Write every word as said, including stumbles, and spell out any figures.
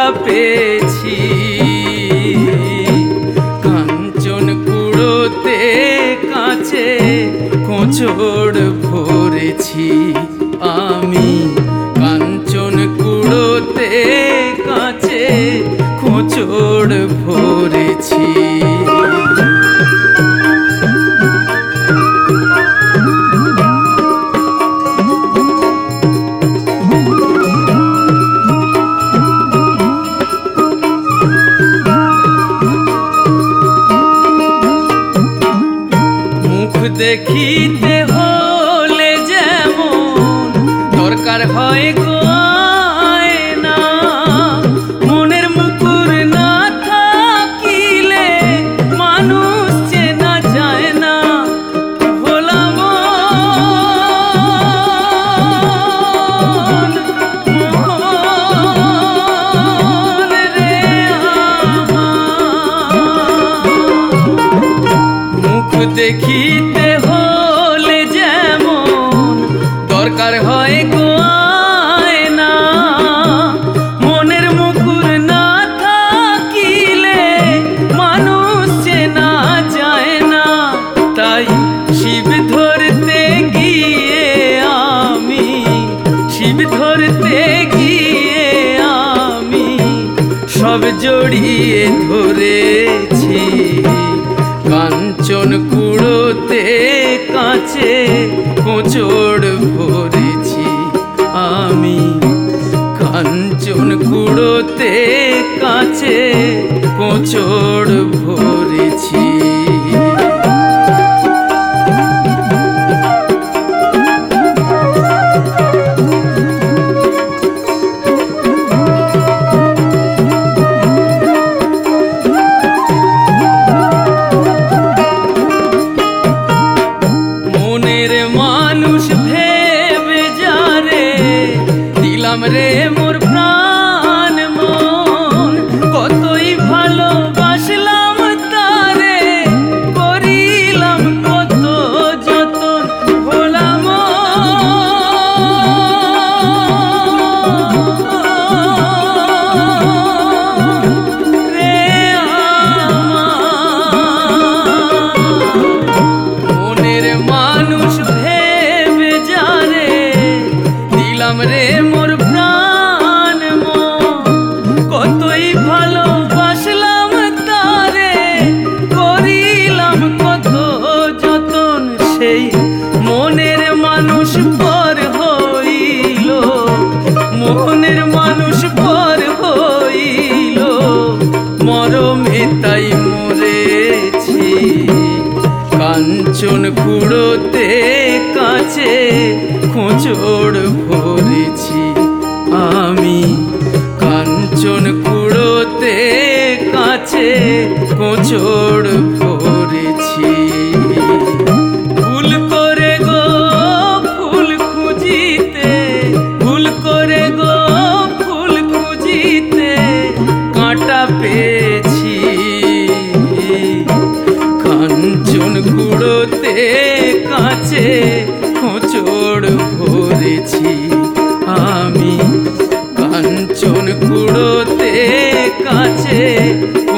পেয়েছি, কাঞ্চন কুড়োতে কাছে কোঁচড় ভরেছি আমি। কাঞ্চন কুড়োতে কাছে কোঁচড় ভরেছি। দেখিতে হলে যেমন দরকার হয় গয়না, মনের মুকুর না থাকিলে মানুষ চেনা যায় না। ভোলা মন মন রে মুখ দেখিতে হলে যেমন দরকার হয় গয়না, মনের মুকুর না থাকিলে মানুষ চেনা যায় না। তাই শিব ধরতে গিয়ে আমি, শিব ধরতে গিয়ে আমি সব জড়িয়ে ধরেছি। কাঞ্চন কুড়োতে কাছে কোঁচড় ভরেছি আমি। কাঞ্চন কুড়োতে কাছে কোঁচড় ভরেছি। রে মোর প্রাণ মন কতই ভালোবাসলাম তারে, করিলাম কত যতন। ভোলা মন রে মনের মানুষ ভেবে যারে দিলাম রে মোর প্রাণ মন কতই ভালোবাসলাম তারে, করিলাম কত যতন। সেই মনের মানুষ পর হইল, মনের মানুষ পর হইল মরমে তাই মরেছি। কাঞ্চন কুড়োতে কাছে কোঁচড় ভরেছি আমি। কাঞ্চন কুড়োতে কাছে কোঁচড় ভরেছি। ভুল করে গো ফুল খুঁজিতে, ভুল করে গো ফুল খুঁজিতে কাঁটা পেয়েছি। কাঞ্চন কুড়োতে কাছে কোঁচড় ভরেছি আমি। কাঞ্চন কুড়োতে কাছে